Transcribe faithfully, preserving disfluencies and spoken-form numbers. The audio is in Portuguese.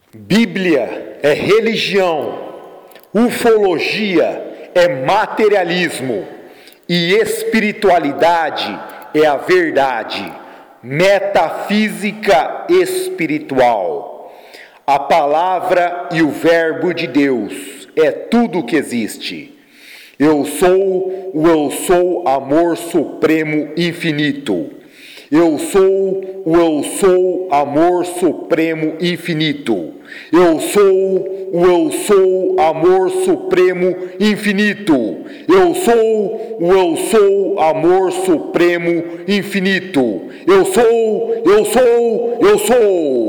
Bíblia é religião, ufologia é materialismo e espiritualidade é a verdade, metafísica espiritual. A palavra e o verbo de Deus é tudo o que existe. Eu sou o eu sou amor supremo infinito. Eu sou o eu sou amor supremo infinito. Eu sou o eu sou amor supremo infinito. Eu sou o eu sou amor supremo infinito. Eu sou, eu sou, eu sou.